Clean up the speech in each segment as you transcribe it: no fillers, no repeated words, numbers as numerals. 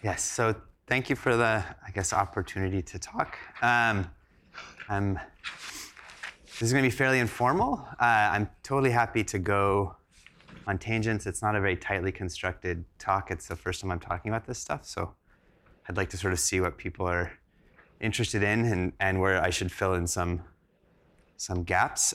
Yes, so thank you for the, opportunity to talk. This is going to be fairly informal. I'm totally happy to go on tangents. It's not a very tightly constructed talk. It's the first time I'm talking about this stuff, so I'd like to sort of see what people are interested in and where I should fill in some gaps.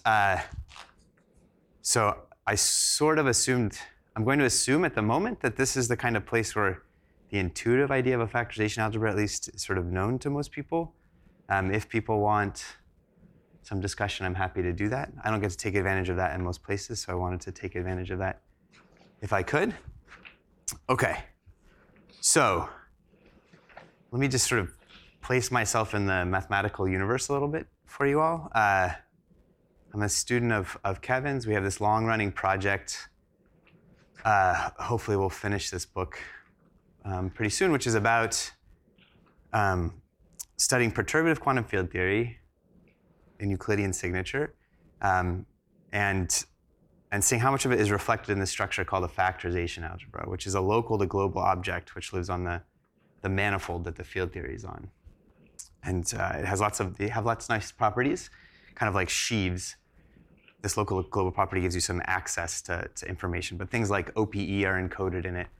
So I sort of assumed, I'm going to assume at the moment that this is the kind of place where the intuitive idea of a factorization algebra, at least, is sort of known to most people. If people want some discussion, I'm happy to do that. I don't get to take advantage of that in most places, so I wanted to take advantage of that if I could. Okay, so let me just sort of place myself in the mathematical universe a little bit for you all. I'm a student of Kevin's. We have this long-running project. Hopefully we'll finish this book pretty soon, which is about studying perturbative quantum field theory in Euclidean signature, and seeing how much of it is reflected in this structure called a factorization algebra, which is a local to global object which lives on the manifold that the field theory is on. And they have lots of nice properties, kind of like sheaves. This local to global property gives you some access to information, but things like OPE are encoded in it.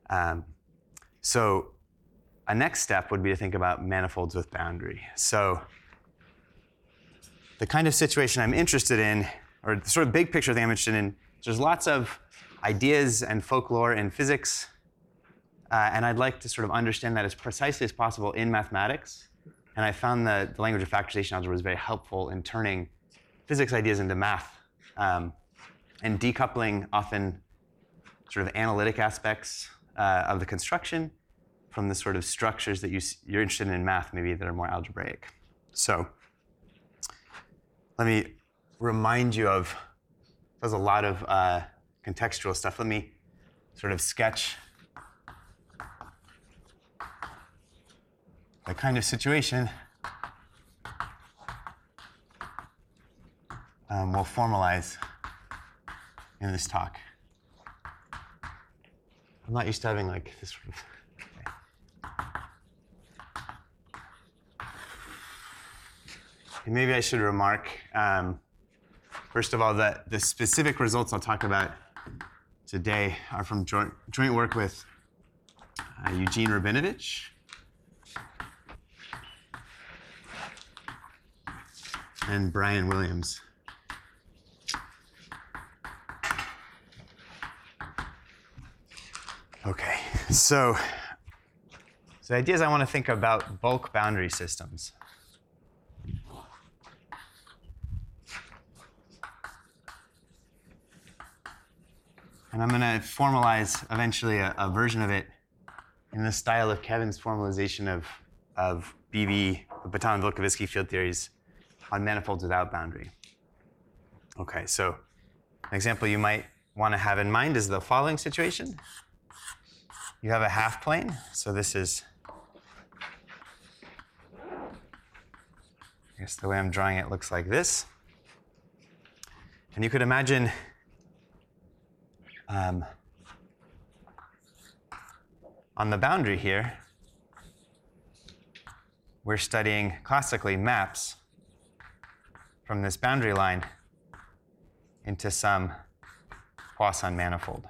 So a next step would be to think about manifolds with boundary. So the kind of situation I'm interested in, or the sort of big picture thing I'm interested in, there's lots of ideas and folklore in physics, and I'd like to sort of understand that as precisely as possible in mathematics. And I found that the language of factorization algebra was very helpful in turning physics ideas into math, and decoupling often sort of analytic aspects of the construction from the sort of structures that you're interested in math, maybe that are more algebraic. So let me remind you of, there's a lot of contextual stuff. Let me sort of sketch the kind of situation we'll formalize in this talk. I'm not used to having like this sort of. And maybe I should remark, first of all, that the specific results I'll talk about today are from joint work with Eugene Rabinovich and Brian Williams. Okay, so the idea is I want to think about bulk boundary systems. And I'm going to formalize eventually a version of it in the style of Kevin's formalization of BV, the Baton-Vilkovisky field theories on manifolds without boundary. Okay, so an example you might want to have in mind is the following situation. You have a half plane, so this is, I guess the way I'm drawing it looks like this. And you could imagine on the boundary here, we're studying classically maps from this boundary line into some Poisson manifold.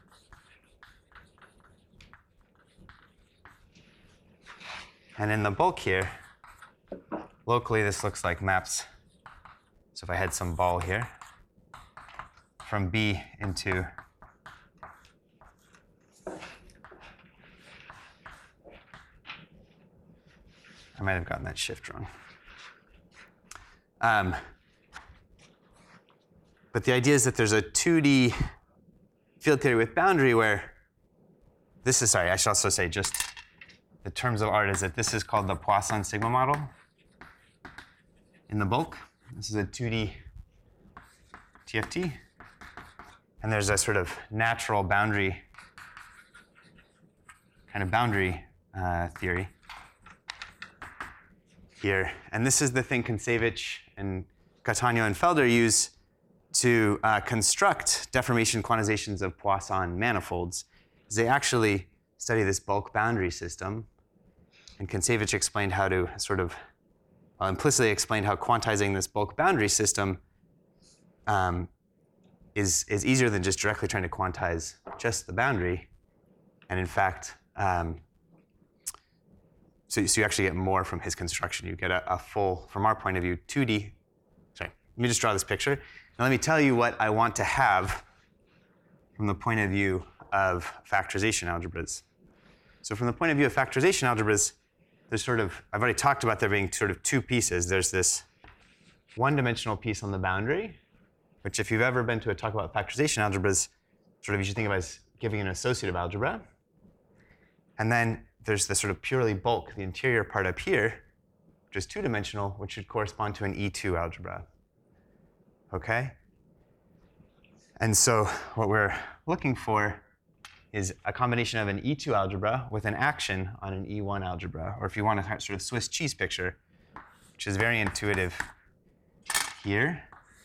And in the bulk here, locally this looks like maps. So if I had some ball here, from B into I might have gotten that shift wrong. But the idea is that there's a 2D field theory with boundary where this is, sorry, I should also say just the terms of art is that this is called the Poisson sigma model in the bulk. This is a 2D TFT. And there's a sort of natural boundary, kind of boundary theory here. And this is the thing Kontsevich and Cattaneo and Felder use to construct deformation quantizations of Poisson manifolds. They actually study this bulk boundary system. And Kontsevich explained how to sort of, implicitly explained how quantizing this bulk boundary system is easier than just directly trying to quantize just the boundary. And in fact, so you actually get more from his construction. You get a full, from our point of view, 2D. Sorry, let me just draw this picture. Now let me tell you what I want to have from the point of view of factorization algebras. So from the point of view of factorization algebras, there's sort of, I've already talked about there being sort of two pieces. There's this one-dimensional piece on the boundary, which if you've ever been to a talk about factorization algebras, sort of you should think of as giving an associative algebra. And then there's the sort of purely bulk, the interior part up here, which is two-dimensional, which should correspond to an E2 algebra. Okay? And so what we're looking for is a combination of an E2 algebra with an action on an E1 algebra, or if you want a sort of Swiss cheese picture, which is very intuitive here.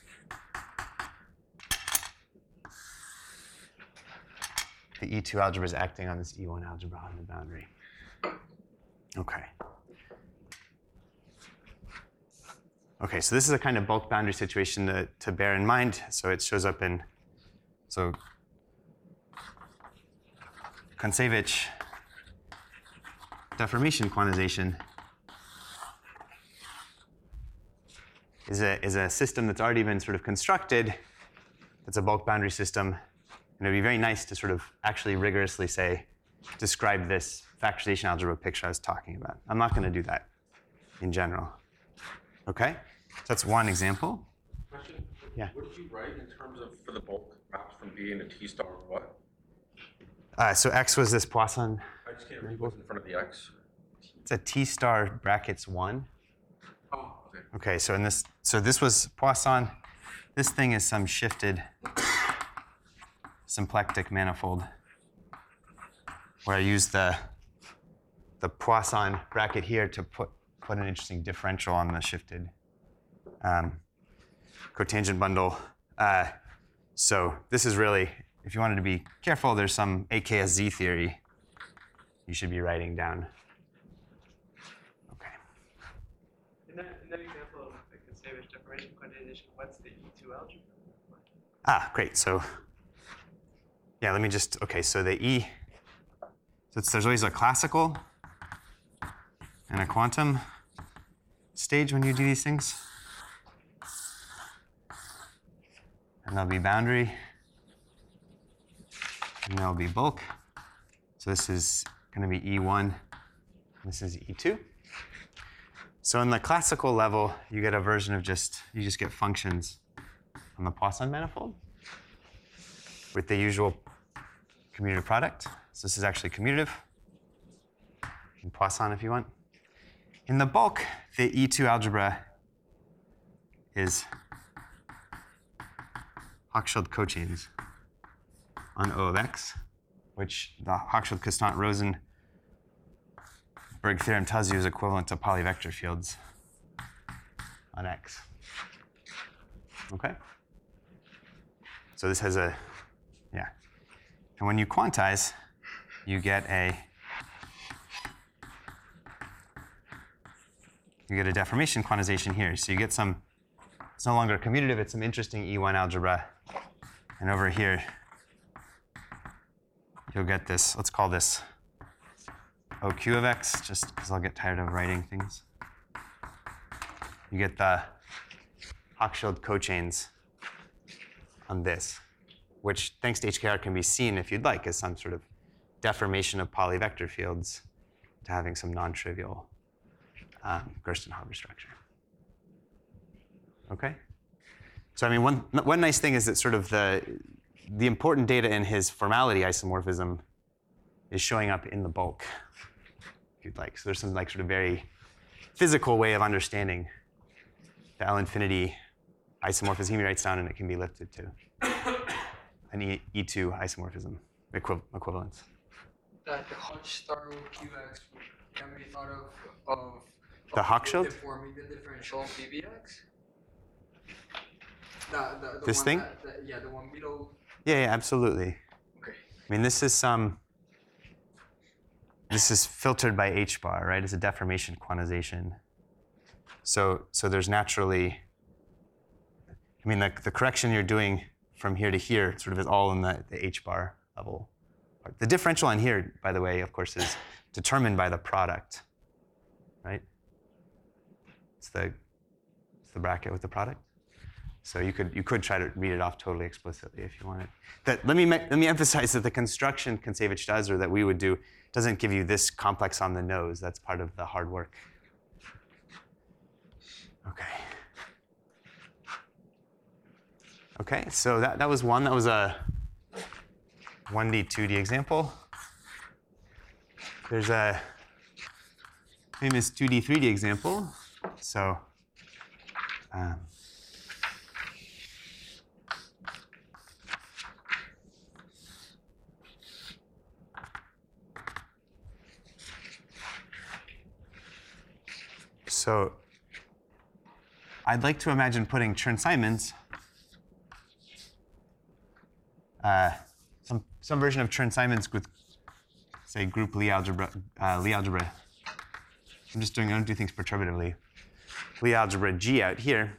The E2 algebra is acting on this E1 algebra on the boundary. Okay. Okay, so this is a kind of bulk boundary situation to bear in mind. So it shows up in, so Kontsevich deformation quantization is a system that's already been sort of constructed. It's a bulk boundary system. And it would be very nice to sort of actually rigorously say, describe this factorization algebra picture I was talking about. I'm not going to do that in general. Okay? So that's one example. Question? Yeah. What did you write in terms of, for the bulk maps from B into T star or what? So X was this Poisson. I just can't read what's in front of the X. It's a T star brackets 1. Oh, okay. Okay, so in this, so this was Poisson. This thing is some shifted symplectic manifold where I use the Poisson bracket here to put an interesting differential on the shifted cotangent bundle. So this is really, if you wanted to be careful, there's some AKSZ theory you should be writing down. Okay. In that example of the Kontsevich deformation quantization, what's the E2 algebra? Great. So yeah, let me just, okay, so the E, so there's always a classical and a quantum stage when you do these things. And there'll be boundary, and there'll be bulk. So this is going to be E1, this is E2. So in the classical level, you get a version of you just get functions on the Poisson manifold with the usual commutative product. So this is actually commutative in Poisson if you want. In the bulk, the E2 algebra is Hochschild cochains on O of X, which the Hochschild-Castant-Rosenberg theorem tells you is equivalent to polyvector fields on X. Okay? So this has a, yeah. And when you quantize, you get a deformation quantization here. So you get some, it's no longer commutative, it's some interesting E1 algebra. And over here, you'll get this, let's call this OQ of X, just because I'll get tired of writing things. You get the Hochschild cochains on this, which thanks to HKR can be seen, if you'd like, as some sort of deformation of polyvector fields to having some non-trivial Gersten-Haber structure. Okay? So I mean, one nice thing is that sort of the important data in his formality isomorphism is showing up in the bulk, if you'd like. So there's some like sort of very physical way of understanding the L infinity isomorphism he writes down, and it can be lifted to an E2 isomorphism equivalence. That the Hochschild QX can be thought of The Hochschild? Deforming the differential PBX. The This one thing? The one below. Yeah, absolutely. Okay. I mean, this is some, this is filtered by h bar, right? It's a deformation quantization. So there's naturally, I mean, the correction you're doing from here to here sort of is all in the h bar level. The differential on here, by the way, of course, is determined by the product, right? It's the bracket with the product. So you could try to read it off totally explicitly if you wanted. Let me emphasize that the construction Kontsevich does, or that we would do, doesn't give you this complex on the nose. That's part of the hard work. Okay. Okay, so that was one. That was a 1D, 2D example. There's a famous 2D, 3D example. So So I'd like to imagine putting Chern-Simons, some version of Chern-Simons with, say, group Lie algebra. I don't do things perturbatively. Lie algebra G out here.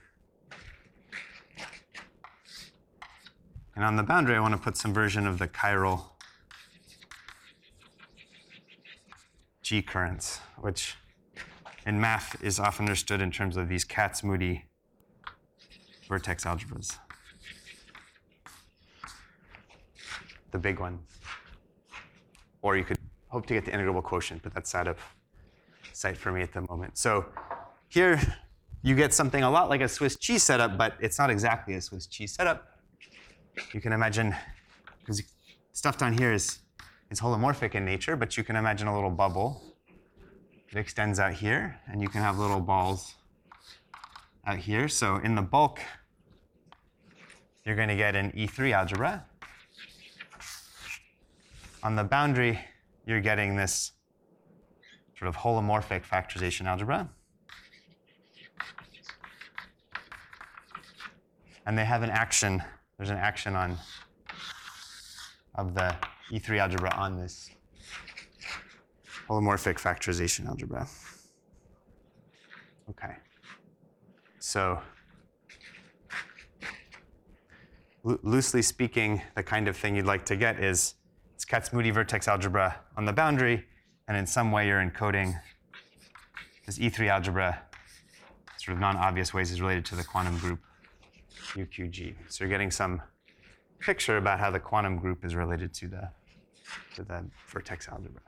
And on the boundary, I want to put some version of the chiral G currents, which in math is often understood in terms of these Kac-Moody vertex algebras. The big one. Or you could hope to get the integrable quotient, but that's out of sight for me at the moment. So here you get something a lot like a Swiss cheese setup, but it's not exactly a Swiss cheese setup. You can imagine, because stuff down here is holomorphic in nature, but you can imagine a little bubble. It extends out here, and you can have little balls out here. So in the bulk, you're going to get an E3 algebra. On the boundary, you're getting this sort of holomorphic factorization algebra. And they have an action. There's an action of the E3 algebra on this holomorphic factorization algebra. Okay. So loosely speaking, the kind of thing you'd like to get is it's Kac-Moody vertex algebra on the boundary, and in some way you're encoding this E3 algebra, sort of non-obvious ways, is related to the quantum group UQG. So you're getting some picture about how the quantum group is related to the vertex algebra.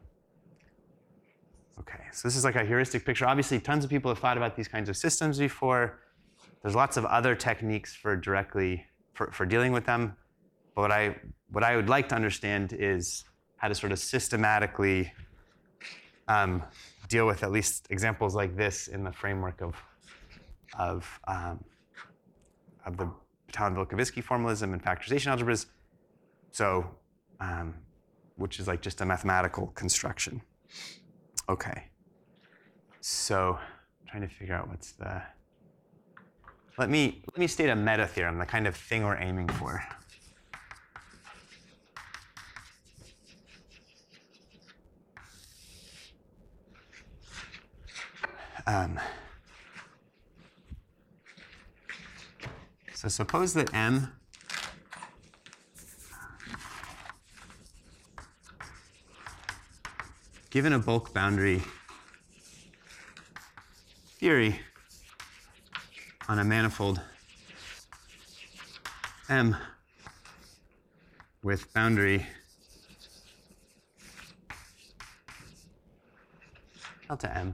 Okay, so this is like a heuristic picture. Obviously, tons of people have thought about these kinds of systems before. There's lots of other techniques for dealing with them. But what I would like to understand is how to sort of systematically deal with at least examples like this in the framework of the Batalin-Vilkovisky formalism and factorization algebras. So, which is like just a mathematical construction. Okay. So, I'm trying to figure out what's the. Let me state a meta theorem, the kind of thing we're aiming for. So suppose that M given a bulk boundary theory on a manifold M with boundary delta M.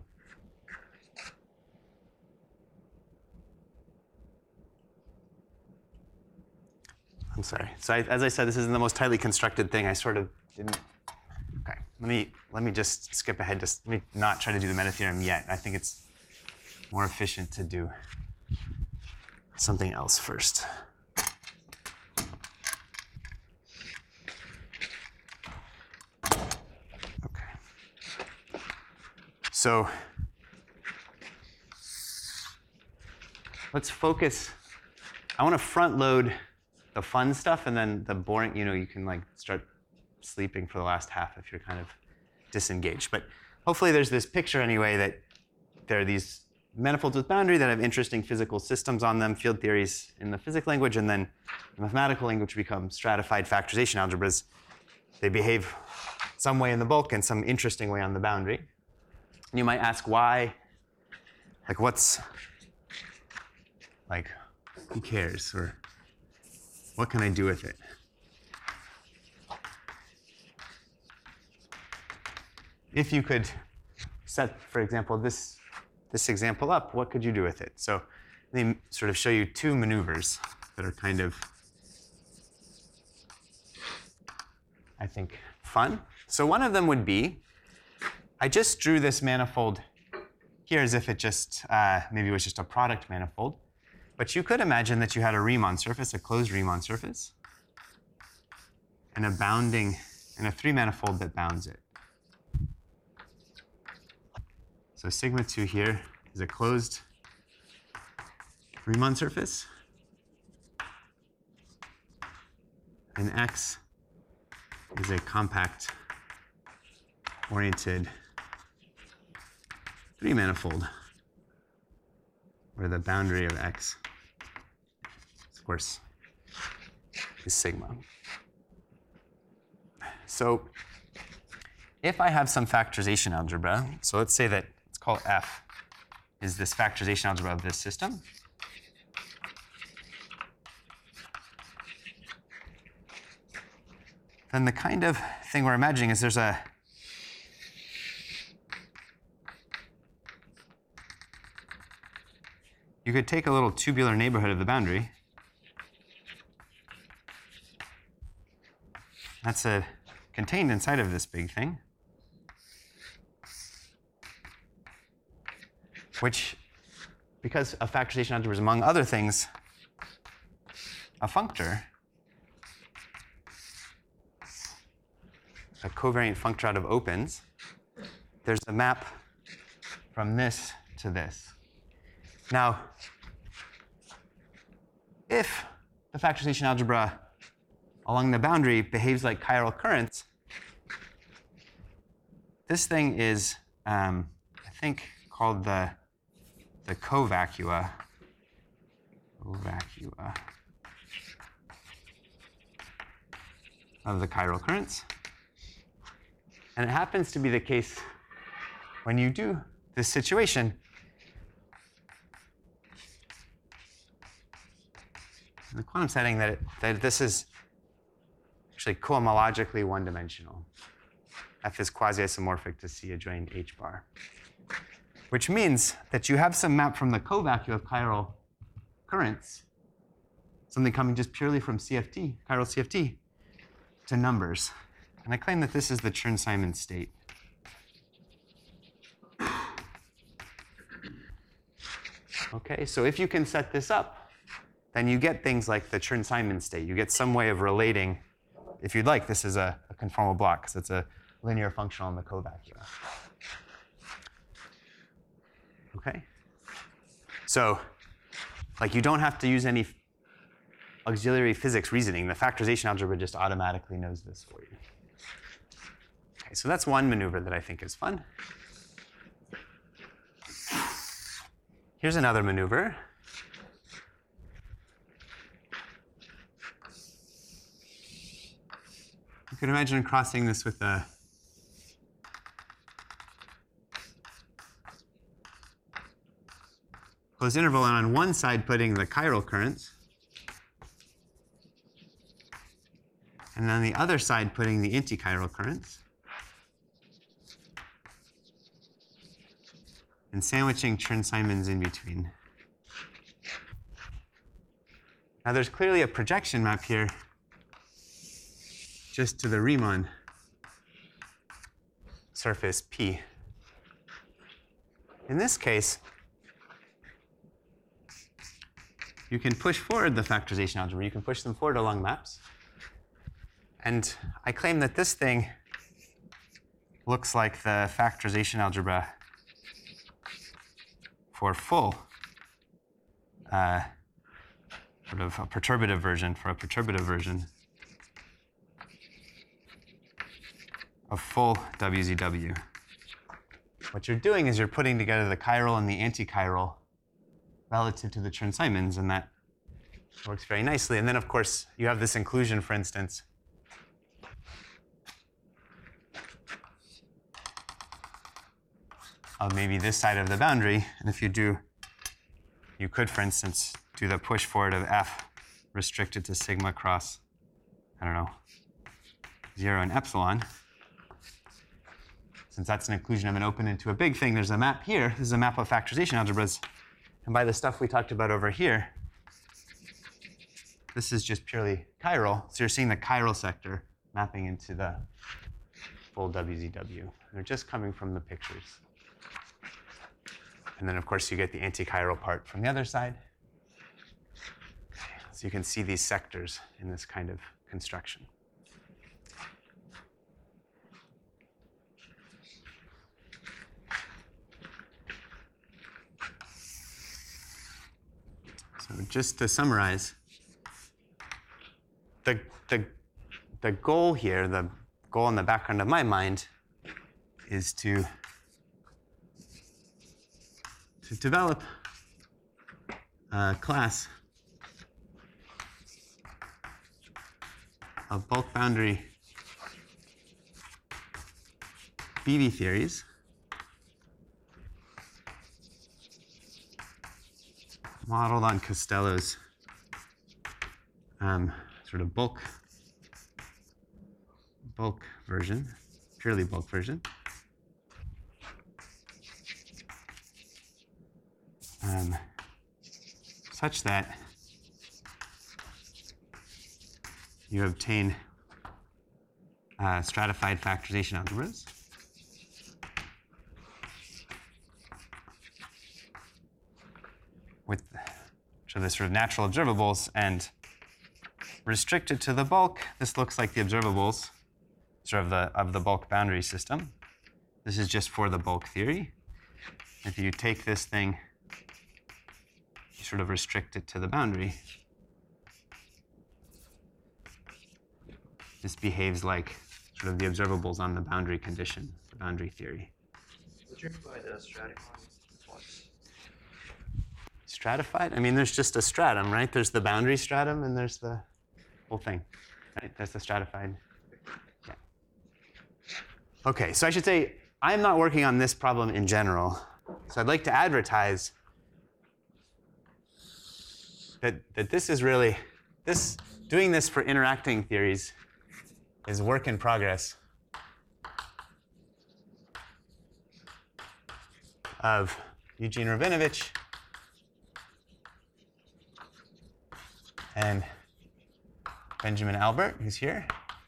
I'm sorry. So as I said, this isn't the most tightly constructed thing. I sort of didn't. Okay. Let me just skip ahead. Let me not try to do the meta theorem yet. I think it's more efficient to do something else first. Okay. So let's focus. I want to front load the fun stuff, and then the boring, you can like start sleeping for the last half if you're kind of disengaged. But hopefully there's this picture anyway that there are these manifolds with boundary that have interesting physical systems on them, field theories in the physics language, and then the mathematical language become stratified factorization algebras. They behave some way in the bulk and some interesting way on the boundary. And you might ask why, like what's, like, who cares? Or what can I do with it? If you could set, for example, this example up, what could you do with it? So let me sort of show you two maneuvers that are kind of, I think, fun. So one of them would be, I just drew this manifold here as if it just, maybe it was just a product manifold. But you could imagine that you had a Riemann surface, a closed Riemann surface, and a three manifold that bounds it. So sigma 2 here is a closed Riemann surface, and X is a compact oriented three manifold where the boundary of X, of course, is sigma. So if I have some factorization algebra, so let's say that let's call F is this factorization algebra of this system. Then the kind of thing we're imagining is there's a you could take a little tubular neighborhood of the boundary. That's contained inside of this big thing, which, because a factorization algebra is, among other things, a functor, a covariant functor out of opens, there's a map from this to this. Now, if the factorization algebra along the boundary behaves like chiral currents, this thing is, I think, called the covacua of the chiral currents. And it happens to be the case when you do this situation, in the quantum setting, that this is actually cohomologically one-dimensional. F is quasi-isomorphic to C adjoining H bar, which means that you have some map from the covacua of chiral currents, something coming just purely from CFT, chiral CFT, to numbers. And I claim that this is the Chern-Simons state. Okay, so if you can set this up, then you get things like the Chern-Simons state. You get some way of relating, if you'd like, this is a conformal block, because it's a linear functional in the covacua. Okay? So, like, you don't have to use any auxiliary physics reasoning. The factorization algebra just automatically knows this for you. Okay, so that's one maneuver that I think is fun. Here's another maneuver. You could imagine crossing this with a closed interval, and on one side putting the chiral currents, and on the other side putting the antichiral currents, and sandwiching Chern-Simons in between. Now there's clearly a projection map here just to the Riemann surface P. In this case, you can push forward the factorization algebra. You can push them forward along maps. And I claim that this thing looks like the factorization algebra for full, sort of a perturbative version of full WZW. What you're doing is you're putting together the chiral and the antichiral relative to the Chern-Simons, and that works very nicely. And then, of course, you have this inclusion, for instance, of maybe this side of the boundary. And if you do, you could, for instance, do the push forward of F restricted to sigma cross, I don't know, 0 and epsilon. Since that's an inclusion of an open into a big thing, there's a map here. This is a map of factorization algebras. And by the stuff we talked about over here, this is just purely chiral. So you're seeing the chiral sector mapping into the full WZW. They're just coming from the pictures. And then, of course, you get the antichiral part from the other side. So you can see these sectors in this kind of construction. So just to summarize, the goal here, the goal in the background of my mind, is to develop a class of bulk boundary BV theories modeled on Costello's sort of bulk version, purely bulk version. Such that you obtain stratified factorization algebras with the sort of natural observables and restricted to the bulk. This looks like the observables sort of the bulk boundary system. This is just for the bulk theory. If you take this thing, you sort of restrict it to the boundary. This behaves like sort of the observables on the boundary condition, the boundary theory. Would you provide a stratified plus? Stratified? I mean, there's just a stratum, right? There's the boundary stratum, and there's the whole thing. Right? That's the stratified. Yeah. Okay, so I should say, I'm not working on this problem in general. So I'd like to advertise that this is really, doing this for interacting theories is work in progress of Eugene Rabinovich and Benjamin Albert, who's here.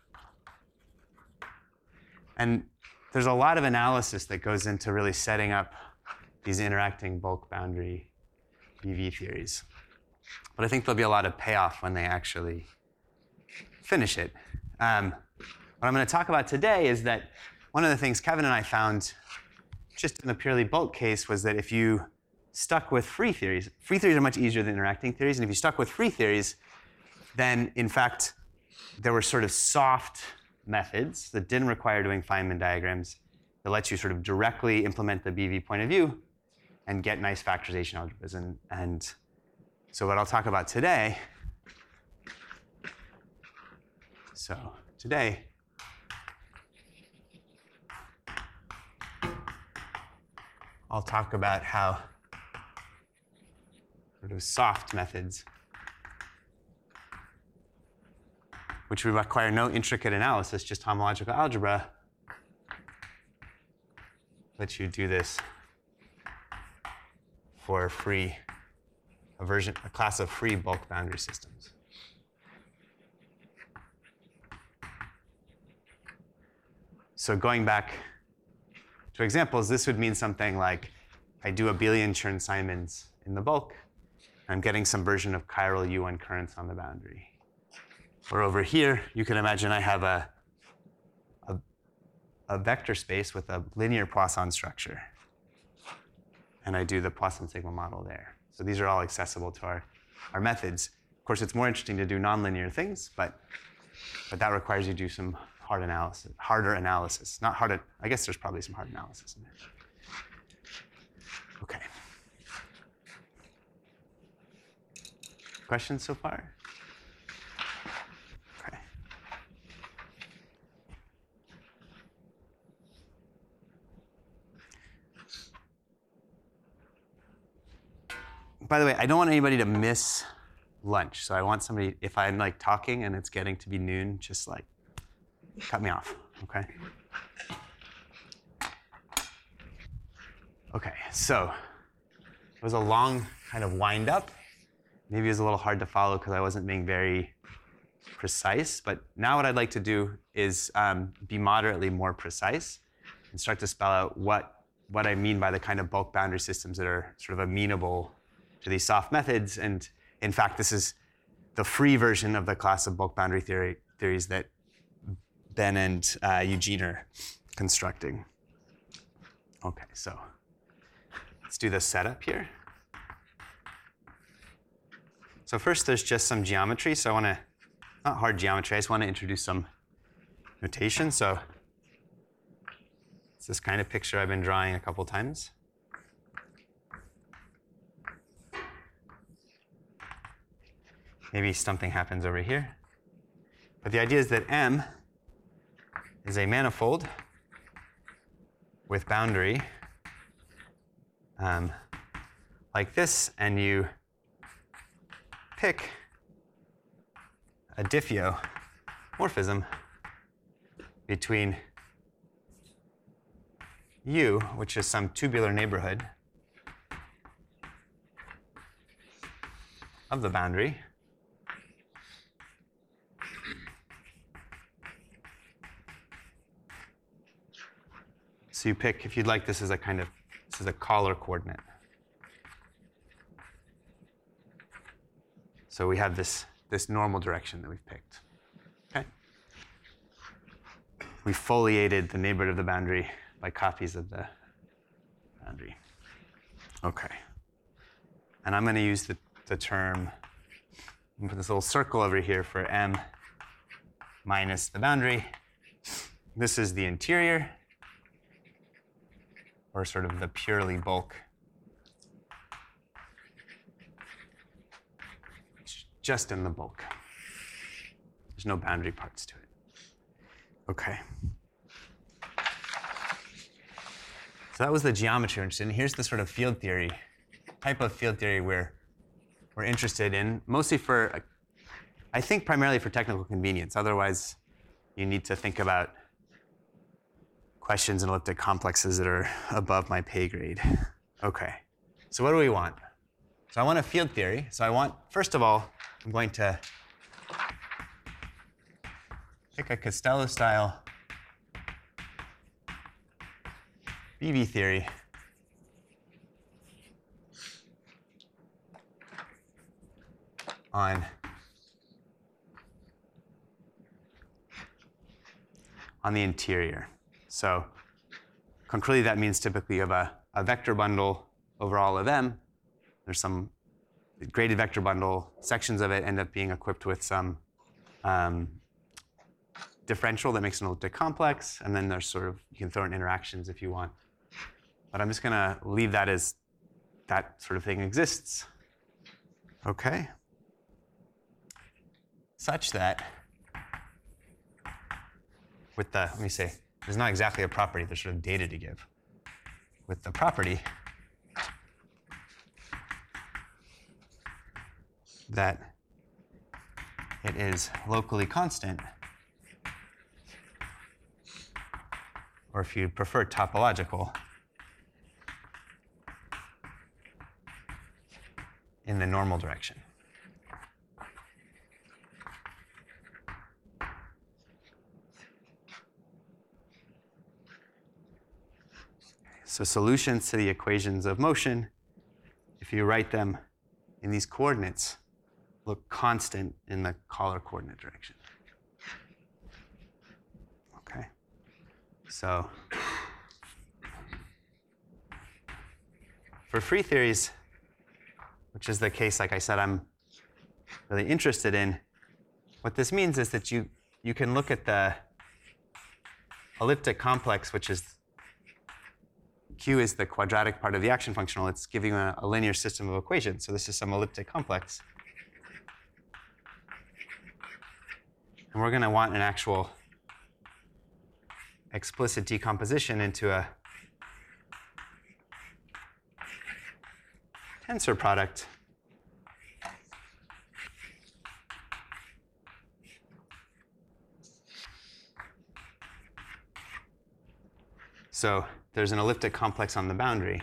And there's a lot of analysis that goes into really setting up these interacting bulk boundary BV theories. But I think there'll be a lot of payoff when they actually finish it. What I'm going to talk about today is that one of the things Kevin and I found just in the purely bulk case was that if you stuck with free theories are much easier than interacting theories, and if you stuck with free theories, then in fact there were sort of soft methods that didn't require doing Feynman diagrams that let you sort of directly implement the BV point of view and get nice factorization algebras. And so what I'll talk about today, I'll talk about how sort of soft methods, which would require no intricate analysis, just homological algebra, let you do this for a class of free bulk boundary systems. So going back to examples, this would mean something like I do abelian Chern-Simons in the bulk. I'm getting some version of chiral U1 currents on the boundary. Or over here, you can imagine I have a vector space with a linear Poisson structure. And I do the Poisson sigma model there. So these are all accessible to our methods. Of course, it's more interesting to do nonlinear things, but that requires you to do some harder analysis. Not hard, I guess there's probably some hard analysis in there. Okay. Questions so far? Okay. By the way, I don't want anybody to miss lunch. So I want somebody, if I'm like talking and it's getting to be noon, just like cut me off, okay? Okay, so it was a long kind of wind up. Maybe it was a little hard to follow because I wasn't being very precise, but now what I'd like to do is be moderately more precise and start to spell out what I mean by the kind of bulk boundary systems that are sort of amenable to these soft methods. And in fact, this is the free version of the class of bulk boundary theories that Ben and Eugene are constructing. Okay, so let's do the setup here. So first, there's just some geometry. So I want to, not hard geometry, I just want to introduce some notation. So it's this kind of picture I've been drawing a couple times. Maybe something happens over here. But the idea is that M is a manifold with boundary like this, and you pick a diffeomorphism between U, which is some tubular neighborhood of the boundary, so you pick, if you'd like, this is a kind of, this is a collar coordinate. So we have this normal direction that we've picked. Okay? We foliated the neighborhood of the boundary by copies of the boundary. Okay. And I'm going to use the term, I'm going to put this little circle over here for M minus the boundary. This is the interior, or sort of the purely bulk. It's just in the bulk. There's no boundary parts to it. Okay. So that was the geometry we're interested in. Here's the sort of field theory, type of field theory we're interested in, mostly for, I think primarily for technical convenience. Otherwise, you need to think about questions in elliptic complexes that are above my pay grade. Okay, so what do we want? So I want a field theory. So I want, first of all, I'm going to pick a Costello-style BV theory on the interior. So concretely, that means typically you have a vector bundle over all of M. There's some graded vector bundle. Sections of it end up being equipped with some differential that makes an elliptic complex. And then there's sort of, you can throw in interactions if you want. But I'm just going to leave that as that sort of thing exists. OK. Such that with the, let me say, there's not exactly a property, there's sort of data to give. With the property that it is locally constant, or if you prefer topological, in the normal direction. So solutions to the equations of motion, if you write them in these coordinates, look constant in the collar coordinate direction. Okay. So for free theories, which is the case, like I said, I'm really interested in, what this means is that you can look at the elliptic complex, which is Q is the quadratic part of the action functional. It's giving you a linear system of equations. So this is some elliptic complex. And we're going to want an actual explicit decomposition into a tensor product so there's an elliptic complex on the boundary.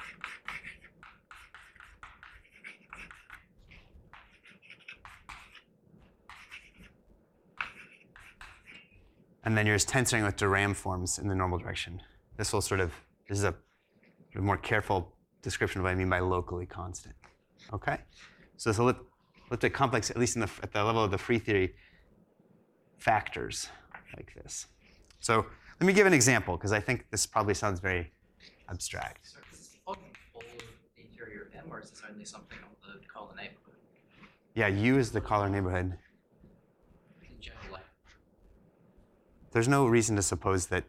And then you're just tensoring with de Rham forms in the normal direction. This is a more careful description of what I mean by locally constant. Okay? So this elliptic complex, at least at the level of the free theory, factors like this. So let me give an example, because I think this probably sounds very abstract. So is this log all of the interior M, or is this only something of the Kohler neighborhood? Yeah, U is the Kohler neighborhood. In general, like, There's no reason to suppose that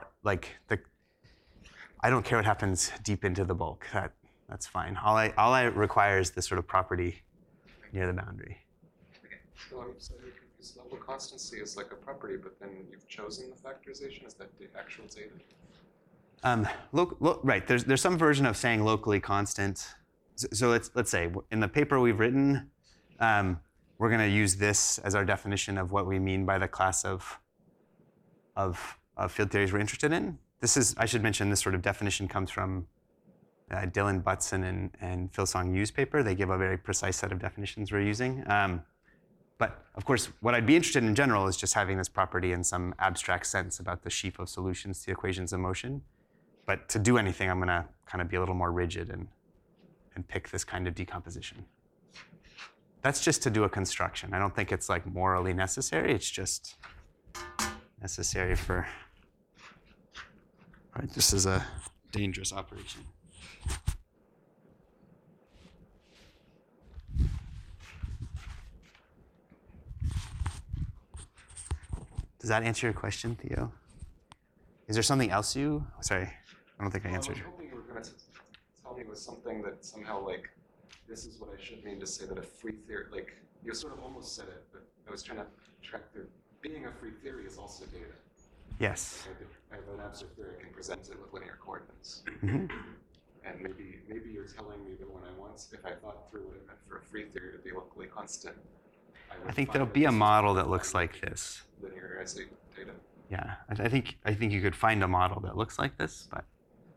I don't care what happens deep into the bulk. That's fine. All I require is this sort of property near the boundary. So I'm slightly confused. Level constancy is like a property, but then you've chosen the factorization. Is that the actual data? Right. There's some version of saying locally constant. So let's say in the paper we've written, we're going to use this as our definition of what we mean by the class of field theories we're interested in. I should mention, this sort of definition comes from Dylan Butson and Phil Song Yu's paper. They give a very precise set of definitions we're using. But of course, what I'd be interested in general is just having this property in some abstract sense about the sheaf of solutions to the equations of motion. But to do anything, I'm going to kind of be a little more rigid and pick this kind of decomposition. That's just to do a construction. I don't think it's like morally necessary. It's just necessary for. All right, this is a dangerous operation. Does that answer your question, Theo? Is there something else sorry, I don't think I answered. I was hoping you were going to tell me was something that somehow like, this is what I should mean to say that a free theory, like, you sort of almost said it, but I was trying to track through. Being a free theory is also data. Yes. I have an abstract theory, I can present it with linear coordinates. Mm-hmm. And maybe you're telling me that when if I thought through what it meant for a free theory to be locally constant, I think there'll be a model that looks like this. Linearizing data. Yeah, I think you could find a model that looks like this, but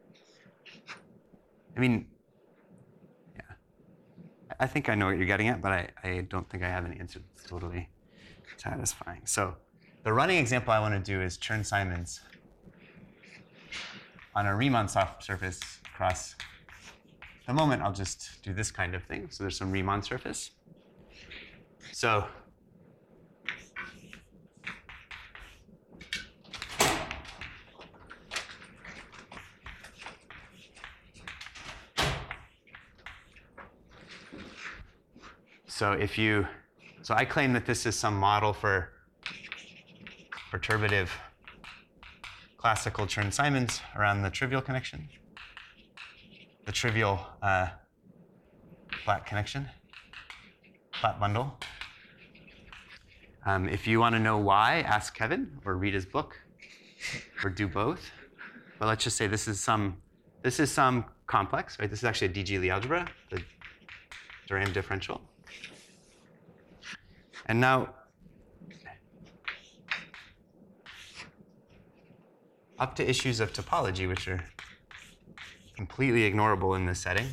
I mean, yeah, I think I know what you're getting at, but I don't think I have an answer that's totally satisfying. So the running example I want to do is Chern-Simons on a Riemann soft surface across. At the moment, I'll just do this kind of thing. So there's some Riemann surface. So so I claim that this is some model for perturbative classical Chern-Simons around the trivial connection, the trivial flat connection, flat bundle. If you want to know why, ask Kevin or read his book, or do both. But let's just say this is some complex, right? This is actually a de Lie algebra, the de Rham differential. And now, up to issues of topology, which are completely ignorable in this setting.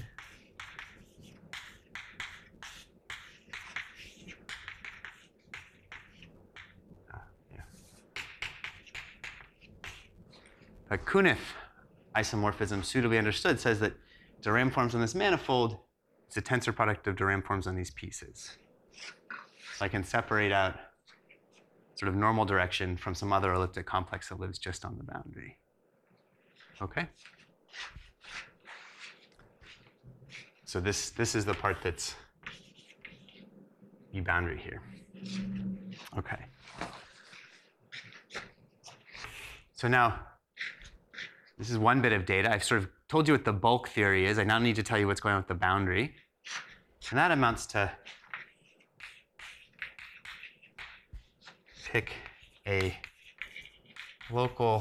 A Kunev isomorphism, suitably understood, says that de Rham forms on this manifold is a tensor product of de Rham forms on these pieces. So I can separate out sort of normal direction from some other elliptic complex that lives just on the boundary. Okay? So this is the part that's boundary here. Okay. So now, this is one bit of data. I've sort of told you what the bulk theory is. I now need to tell you what's going on with the boundary. And that amounts to pick a local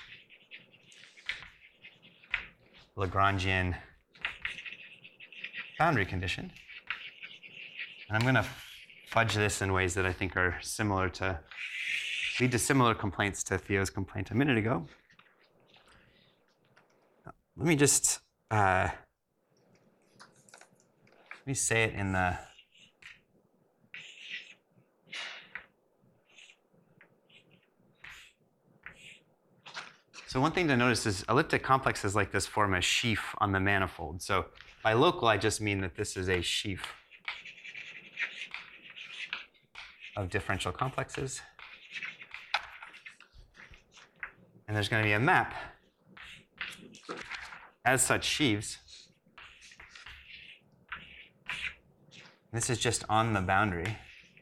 Lagrangian boundary condition. And I'm going to fudge this in ways that I think are similar to, lead to similar complaints to Theo's complaint a minute ago. Let me just, let me say it in the, so one thing to notice is elliptic complexes like this form a sheaf on the manifold. So by local, I just mean that this is a sheaf of differential complexes. And there's going to be a map as such sheaves. This is just on the boundary.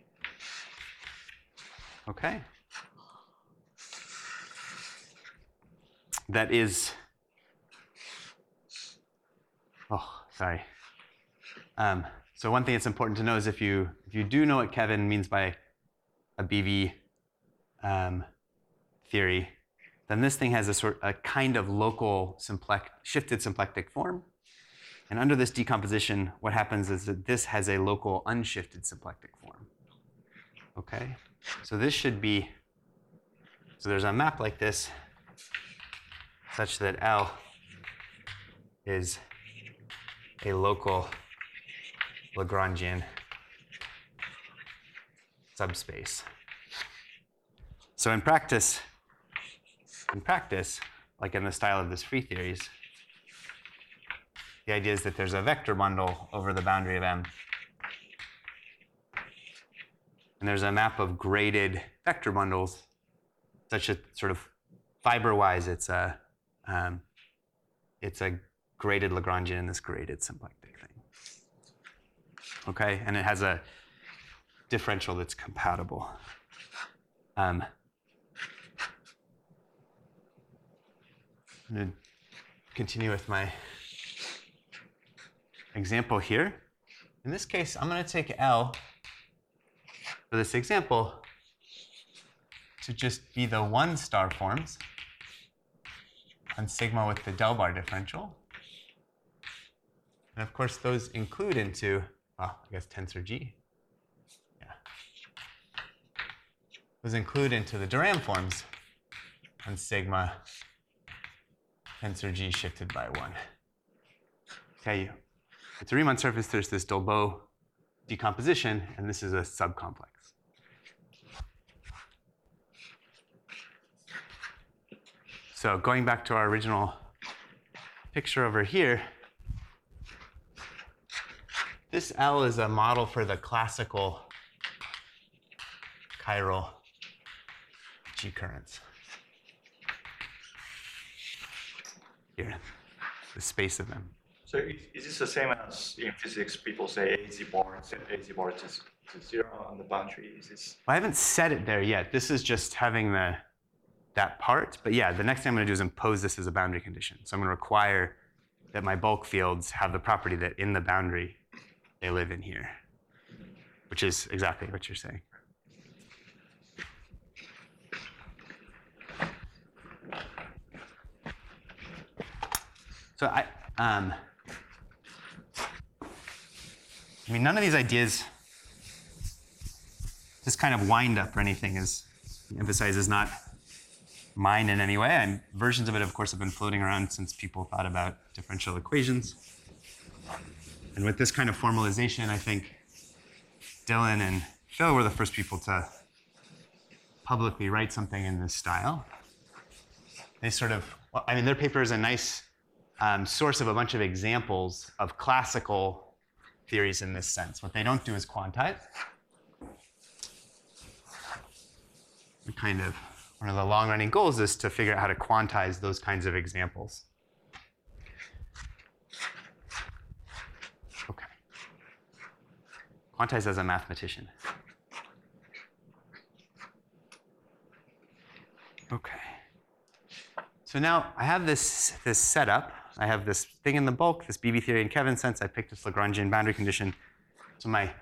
Okay? That is, oh, sorry. So one thing that's important to know is if you do know what Kevin means by a BV theory, then this thing has a kind of local shifted symplectic form. And under this decomposition, what happens is that this has a local unshifted symplectic form. Okay? So this should be, so there's a map like this such that L is a local Lagrangian subspace. So in practice, like in the style of this free theories, the idea is that there's a vector bundle over the boundary of M. And there's a map of graded vector bundles, such that sort of fiber-wise, it's a graded Lagrangian in this graded symplectic thing. Okay, and it has a differential that's compatible. I'm going to continue with my example here. In this case, I'm going to take L for this example to just be the one star forms on sigma with the del bar differential. And of course, those include into, well, I guess tensor G. Yeah. Those include into the Durand forms on sigma tensor G shifted by 1. Okay, at the Riemann surface, there's this Dolbeau decomposition, and this is a subcomplex. So going back to our original picture over here, this L is a model for the classical chiral G currents. Here, the space of them. So is this the same as in physics people say AZ bar, set AZ bar to 0 on the boundary? Is this? Well, I haven't set it there yet. This is just having that part. But yeah, the next thing I'm going to do is impose this as a boundary condition. So I'm going to require that my bulk fields have the property that in the boundary they live in here, which is exactly what you're saying. So I mean, none of these ideas, this kind of wind up or anything, is emphasized, is not mine in any way. And versions of it, of course, have been floating around since people thought about differential equations. And with this kind of formalization, I think Dylan and Phil were the first people to publicly write something in this style. They sort of, well, I mean, their paper is a nice source of a bunch of examples of classical theories in this sense. What they don't do is quantize. Kind of one of the long-running goals is to figure out how to quantize those kinds of examples. Okay. Quantize as a mathematician. Okay. So now I have this setup. I have this thing in the bulk, this BB theory in Kevin's sense. I picked this Lagrangian boundary condition. So my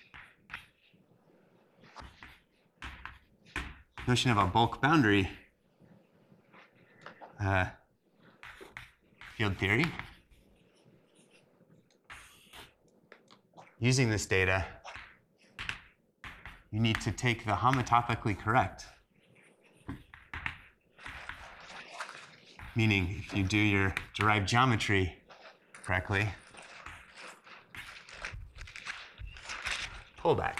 notion of a bulk boundary field theory. Using this data, you need to take the homotopically correct. Meaning, if you do your derived geometry correctly, pullback.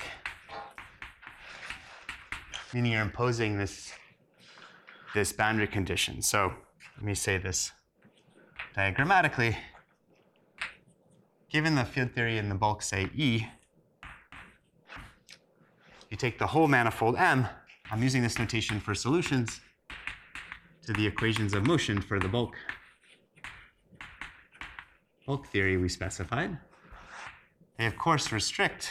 Meaning you're imposing this boundary condition. So let me say this diagrammatically. Given the field theory in the bulk, say E, you take the whole manifold M. I'm using this notation for solutions to the equations of motion for the bulk theory we specified. They, of course, restrict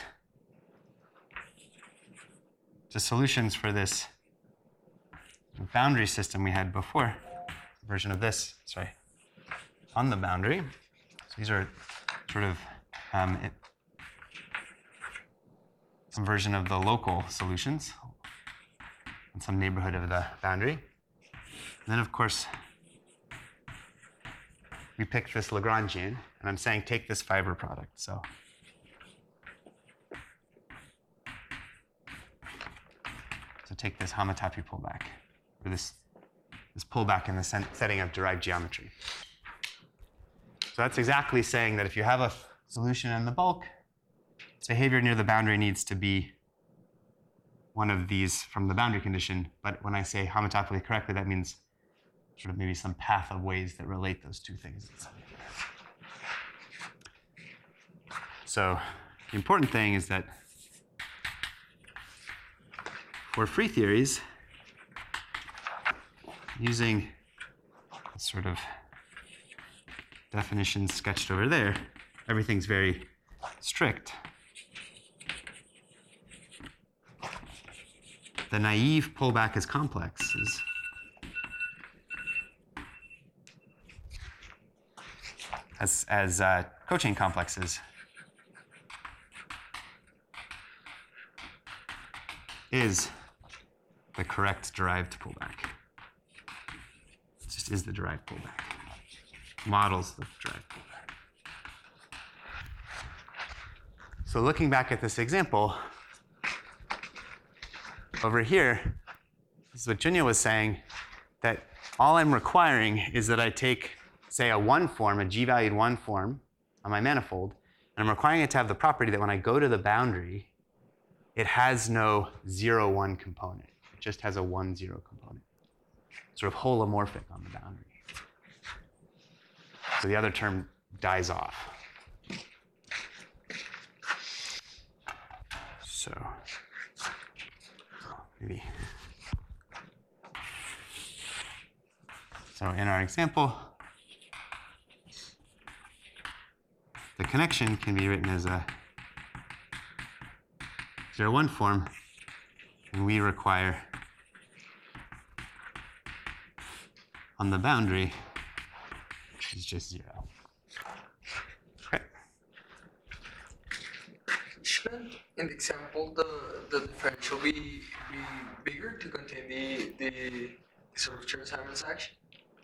to solutions for this boundary system we had before, version of this, sorry, on the boundary. So these are sort of some version of the local solutions in some neighborhood of the boundary. And then, of course, we picked this Lagrangian, and I'm saying take this fiber product. So take this homotopy pullback, or this pullback in the setting of derived geometry. So that's exactly saying that if you have a solution in the bulk, its behavior near the boundary needs to be one of these from the boundary condition. But when I say homotopically correctly, that means sort of maybe some path of ways that relate those two things. So the important thing is that for free theories, using sort of definitions sketched over there, everything's very strict. The naive pullback as complexes as cochain complexes is the correct derived pullback. It just is the derived pullback. Models the derived pullback. So looking back at this example, over here, this is what Junya was saying, that all I'm requiring is that I take, say, a one form, a g-valued one form on my manifold, and I'm requiring it to have the property that when I go to the boundary, it has no 0, 1 component. It just has a 1, 0 component. Sort of holomorphic on the boundary. So the other term dies off. So maybe. So in our example, the connection can be written as a 0, 1 form, and we require on the boundary, which is just 0. Okay. Shouldn't, in the example, the differential be bigger to contain the sort of Chern-Simons action?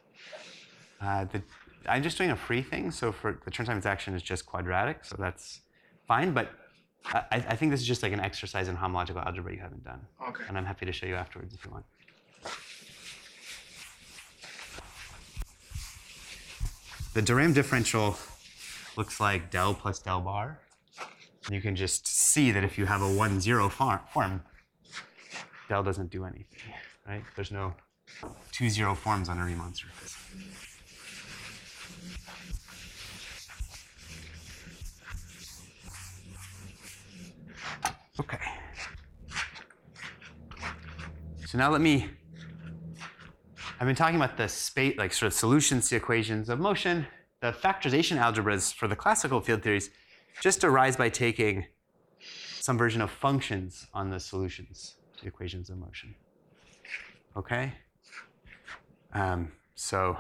I'm just doing a free thing, so for the Chern-Simons action is just quadratic, so that's fine, but I think this is just like an exercise in homological algebra you haven't done. Okay. And I'm happy to show you afterwards if you want. The de Rham differential looks like del plus del bar. And you can just see that if you have a 1, 0 form, del doesn't do anything, right? There's no 2, 0 forms on a Riemann surface. Okay. So now I've been talking about the space, like sort of solutions to equations of motion. The factorization algebras for the classical field theories just arise by taking some version of functions on the solutions to equations of motion. Okay? So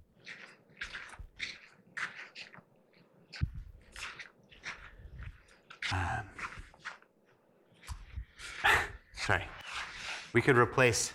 sorry, we could replace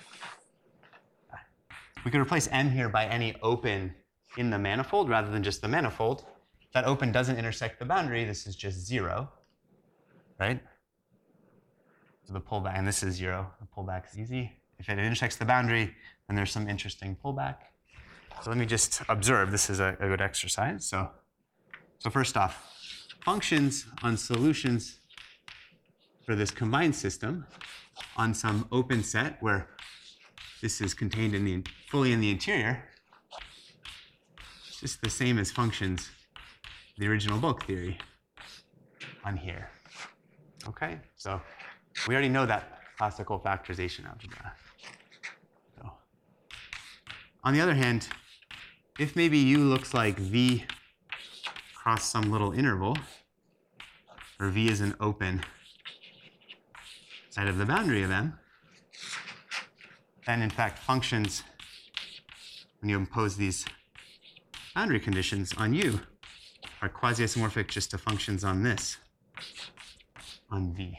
M here by any open in the manifold rather than just the manifold. If that open doesn't intersect the boundary, this is just 0, right? So the pullback, and this is 0. The pullback is easy. If it intersects the boundary, then there's some interesting pullback. So let me just observe. This is a good exercise. So first off, functions on solutions for this combined system on some open set where this is contained fully in the interior. It's just the same as functions, the original bulk theory on here. Okay, so we already know that classical factorization algebra. So, on the other hand, if maybe U looks like V across some little interval, or V is an open side of the boundary of M, then in fact functions, when you impose these boundary conditions on U, are quasi-isomorphic just to functions on this, on V.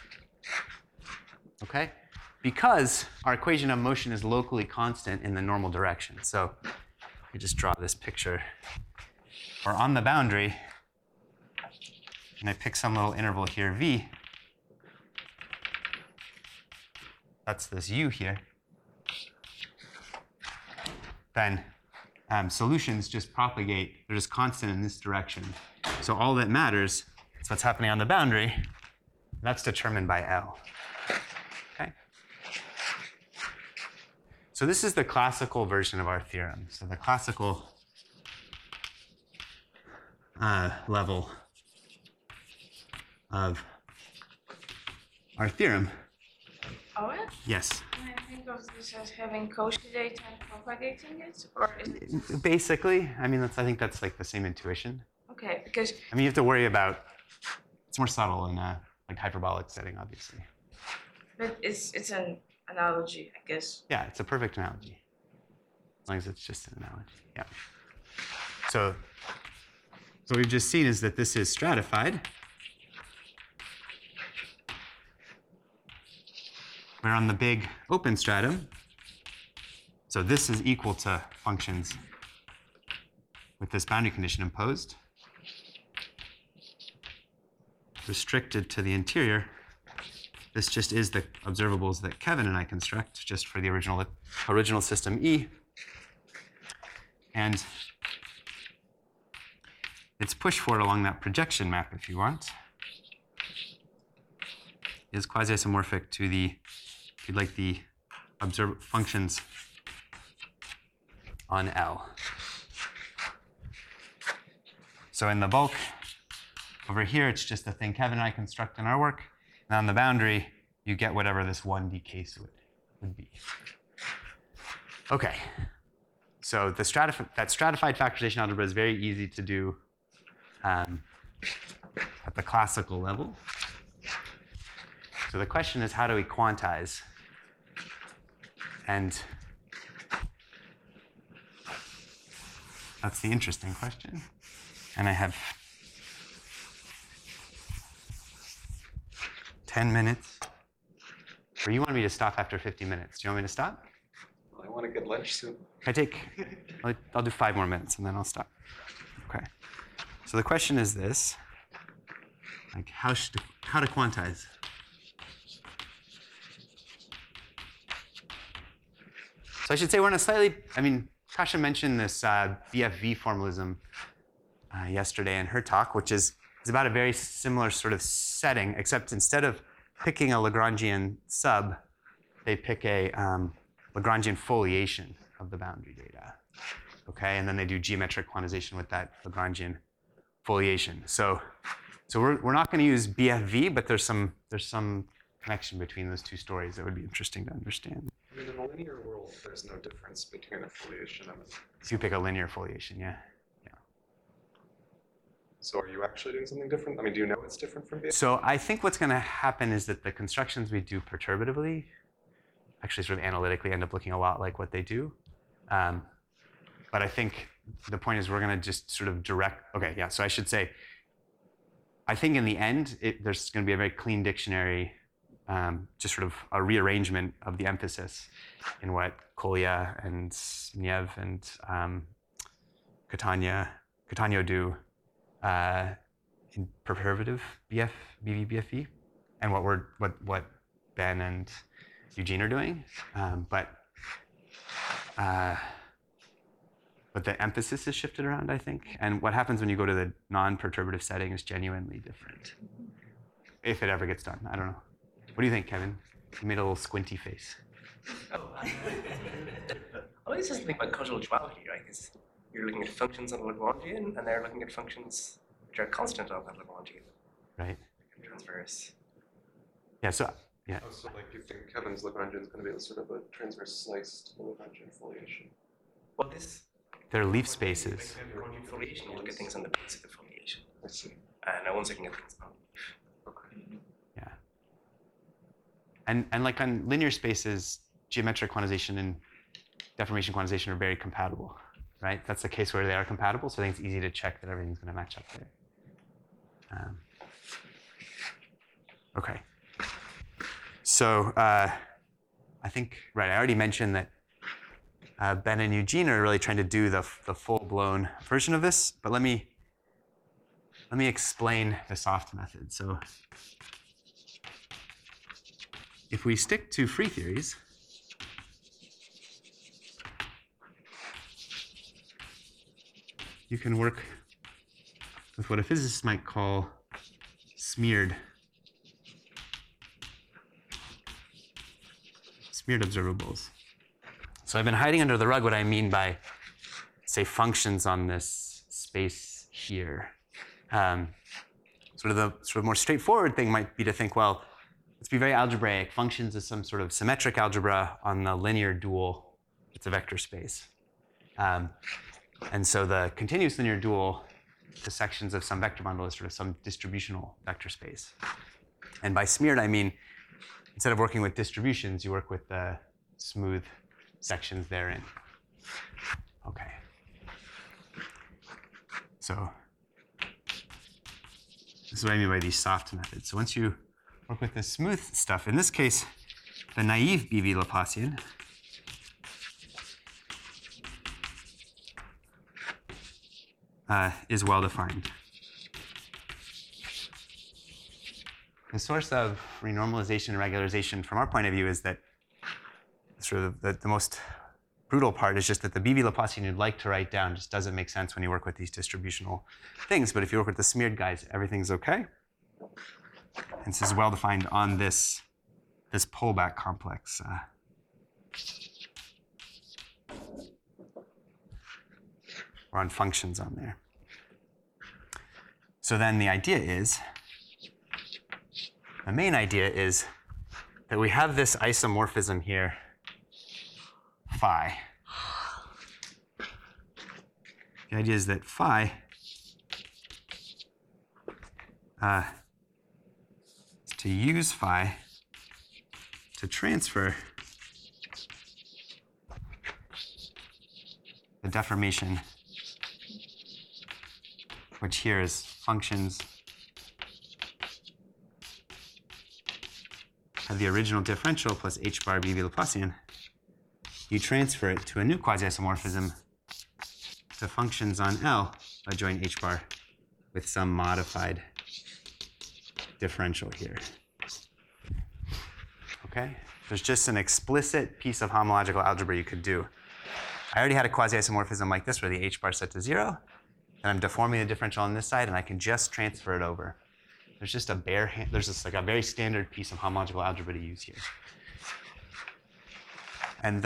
Okay? Because our equation of motion is locally constant in the normal direction. So we just draw this picture. Or on the boundary, and I pick some little interval here, V. That's this U here. Then solutions just propagate. They're just constant in this direction. So all that matters is what's happening on the boundary. That's determined by L. Okay? So this is the classical version of our theorem. So the classical level of our theorem. Owen? Yes. Can I think of this as having Cauchy data and propagating it? Or is it... Basically, I mean, I think that's like the same intuition. Okay, because... I mean, you have to worry about, it's more subtle in a like hyperbolic setting, obviously. But it's an analogy, I guess. Yeah, it's a perfect analogy. As long as it's just an analogy, yeah. So what we've just seen is that this is stratified. We're on the big open stratum. So this is equal to functions with this boundary condition imposed. Restricted to the interior. This just is the observables that Kevin and I construct just for the original system E. And it's pushed forward along that projection map, if you want. Is quasi-isomorphic to the, if you'd like, the observed functions on L. So in the bulk, over here, it's just the thing Kevin and I construct in our work. And on the boundary, you get whatever this 1D case would be. Okay. So that stratified factorization algebra is very easy to do at the classical level. So the question is, how do we quantize? And that's the interesting question. And I have 10 minutes. Or you want me to stop after 50 minutes? Do you want me to stop? Well, I want to get lunch soon. I'll do 5 more minutes and then I'll stop. Okay. So the question is this, like how to quantize? So I should say we're in a slightly, I mean, Kasia mentioned this BFV formalism yesterday in her talk, which is about a very similar sort of setting, except instead of picking a Lagrangian sub, they pick a Lagrangian foliation of the boundary data. Okay, and then they do geometric quantization with that Lagrangian foliation. So we're not going to use BFV, but there's some connection between those two stories that would be interesting to understand. I mean, in the linear world, there's no difference between a foliation and a... So you pick a linear foliation, yeah. So are you actually doing something different? I mean, do you know it's different from BFV? So I think what's going to happen is that the constructions we do perturbatively actually sort of analytically end up looking a lot like what they do. But I think the point is we're going to just sort of direct. Okay, yeah. So I should say, I think in the end, there's going to be a very clean dictionary, just sort of a rearrangement of the emphasis in what Kolya and Niev and Catania do in perturbative BF, BV, BFE, and what Ben and Eugene are doing. But the emphasis is shifted around, I think. And what happens when you go to the non-perturbative setting is genuinely different. If it ever gets done. I don't know. What do you think, Kevin? You made a little squinty face. Oh, well, it's just think about causal duality, right? Because you're looking at functions on the Lagrangian, and they're looking at functions which are constant on that Lagrangian. Right. Transverse. Yeah, so, yeah. Oh, so like you think Kevin's Lagrangian is going to be sort of a transverse sliced Lagrangian foliation? Well, this... They're leaf spaces. Lagrangian foliation, you look at things on the base of the foliation. I see. And no one's looking at things on the leaf. Okay. Yeah. And like on linear spaces, geometric quantization and deformation quantization are very compatible, right? That's the case where they are compatible, so I think it's easy to check that everything's going to match up there. Okay. So I think, right, I already mentioned that Ben and Eugene are really trying to do the full-blown version of this, but let me explain the soft method. So if we stick to free theories, you can work with what a physicist might call smeared observables. So I've been hiding under the rug what I mean by, say, functions on this space here. Sort of more straightforward thing might be to think, well, let's be very algebraic. Functions is some sort of symmetric algebra on the linear dual. It's a vector space. And so the continuous linear dual, the sections of some vector bundle is sort of some distributional vector space. And by smeared, I mean, instead of working with distributions, you work with the smooth sections therein. Okay. So this is what I mean by these soft methods. So once you work with the smooth stuff, in this case, the naive BV Laplacian is well defined. The source of renormalization and regularization from our point of view is that sort of the most brutal part is just that the BV Laplacian you'd like to write down just doesn't make sense when you work with these distributional things. But if you work with the smeared guys, everything's okay. And this is well defined on this pullback complex. Or on functions on there. So then the main idea is that we have this isomorphism here, phi. The idea is that phi is to use phi to transfer the deformation, which here is functions of the original differential plus h bar BV Laplacian. You transfer it to a new quasi-isomorphism to functions on L by joining h bar with some modified differential here. Okay? There's just an explicit piece of homological algebra you could do. I already had a quasi-isomorphism like this where the h bar is set to 0, and I'm deforming the differential on this side, and I can just transfer it over. There's just there's just like a very standard piece of homological algebra to use here. And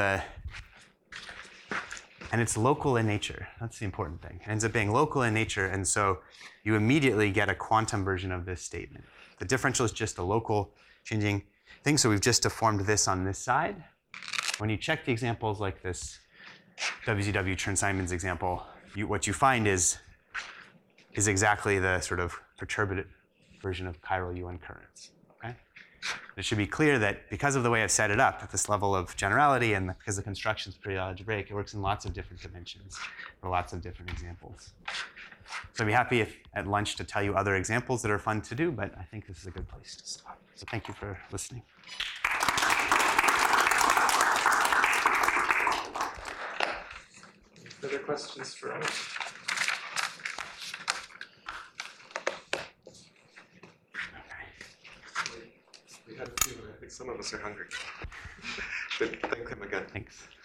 it's local in nature. That's the important thing. It ends up being local in nature, and so you immediately get a quantum version of this statement. The differential is just a local changing thing, so we've just deformed this on this side. When you check the examples like this WZW Chern-Simons example, what you find is exactly the sort of perturbative version of chiral UN currents. Okay? It should be clear that because of the way I've set it up at this level of generality and because the construction is pretty algebraic, it works in lots of different dimensions for lots of different examples. So I'd be happy if, at lunch to tell you other examples that are fun to do, but I think this is a good place to stop. So thank you for listening. Further questions for us? We had a few, I think some of us are hungry. But thank him again. Thanks.